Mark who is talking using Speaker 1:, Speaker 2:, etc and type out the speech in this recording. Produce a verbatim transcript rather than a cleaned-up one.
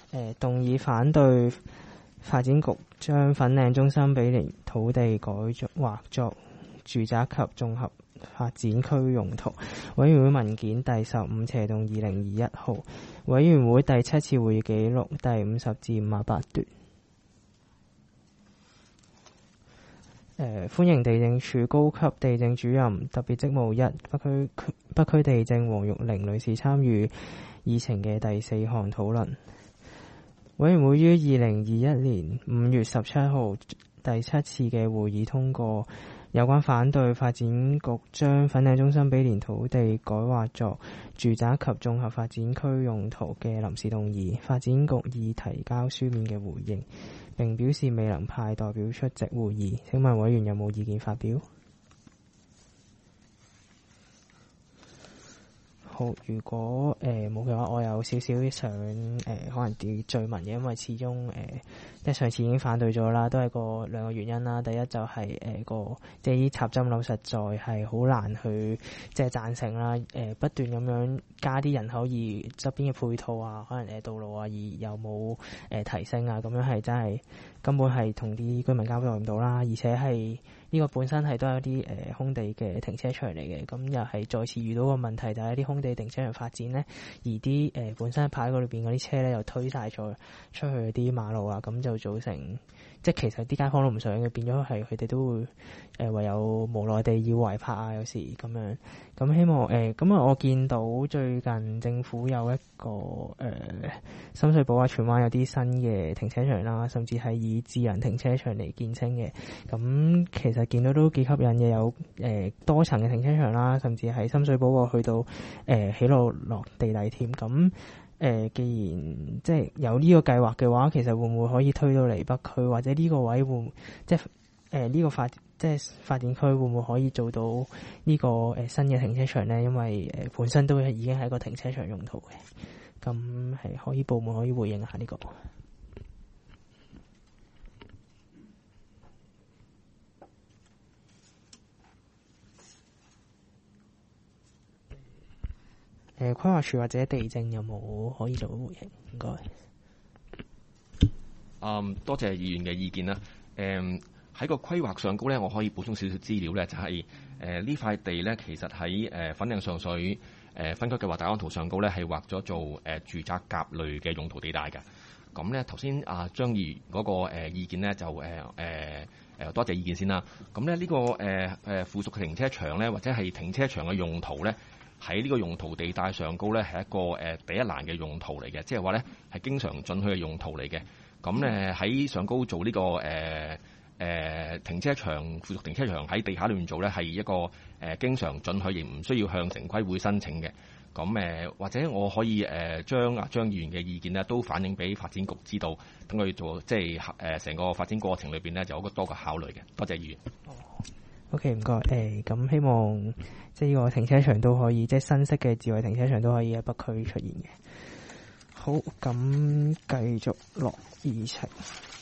Speaker 1: 誒動議反對發展局將粉嶺中心毗連土地改劃作住宅及綜合發展區用途。委員會文件第十五斜棟二零二一號，委員會第七次會議記錄第五十至五十八段。誒、呃、歡迎地政處高級地政主任特別職務一北區北區地政黃玉玲女士參與議程嘅第四項討論。委員會於二零二一年五月十七號第七次嘅會議通過有關反對發展局將粉嶺中心毗連土地改劃作住宅及綜合發展區用途嘅臨時動議。發展局已提交書面嘅回應，並表示未能派代表出席會議。請問委員有冇意見發表？好，如果誒冇嘅話，我有少少想誒、呃、可能啲追問嘅，因為始終誒即係上次已經反對咗啦，都係個兩個原因啦。第一就係、是、誒、呃、個即係啲插針樓實在係好難去即係贊成啦。誒、呃、不斷咁樣加啲人口而側邊嘅配套啊，可能誒道路啊，而又冇誒、呃、提升啊，咁樣係真係根本係同啲居民交代唔到啦，而且係。呢個本身係都有啲誒、呃、空地嘅停車場嚟嘅，咁又係再次遇到個問題，就係啲空地停車場發展呢，而啲誒、呃、本身牌嗰裏邊嗰啲車咧又推晒咗出去啲馬路啊，咁就造成即係其實啲街坊都唔想嘅，變咗係佢哋都會誒、呃、唯有無奈地要違泊啊，有時咁樣。咁希望誒咁啊，我見到最近政府有一個誒、呃、深水埗啊、荃灣有啲新嘅停車場啦，甚至係以智能停車場嚟見稱嘅。咁其實見到都幾吸引嘅，有誒、呃、多層嘅停車場啦，甚至喺深水埗個去到誒喜樂落地底添。咁誒、呃，既然即係有呢個計劃嘅話，其實會唔會可以推到嚟北區，或者呢個位會唔即係誒呢個發即係發展區會唔會可以做到呢、這個誒、呃、新嘅停車場咧？因為誒、呃、本身都係已經係一個停車場用途嘅，咁係可以部門可以回應下呢、這個。誒，規劃署或者地政有冇可以做到回應？唔該。
Speaker 2: 嗯，多謝議員嘅意見啦。誒、嗯，喺個規劃上高咧，我可以補充少少資料咧，就係誒呢塊地咧，其實喺誒、呃、粉嶺上水誒、呃、分區計劃大綱圖上高咧，係劃咗做誒、呃、住宅甲類嘅用途地帶嘅。咁咧頭先啊張議員嗰個、呃、意見咧就誒誒誒多謝意見先啦。咁咧呢個誒誒、呃、附屬嘅停車場咧，或者係停車場嘅用途咧，喺呢個用途地帶上高咧係一個誒、呃、第一欄嘅用途嚟嘅，即係話咧係經常准許嘅用途嚟嘅。咁咧喺上高做呢、這個誒誒、呃呃、停車場附屬停車場喺地下裏面做咧係一個誒、呃、經常准許，亦唔需要向城規會申請嘅。咁誒、呃、或者我可以誒、呃、將阿張議員嘅意見咧都反映俾發展局知道，等佢做即係誒成個發展過程裏邊咧就有個多個考慮嘅。多謝議員。
Speaker 1: O.K. 唔該。誒咁、呃、希望即係呢個停車場都可以，即係新式嘅智慧停車場都可以喺北區出現嘅。好，咁繼續落議程。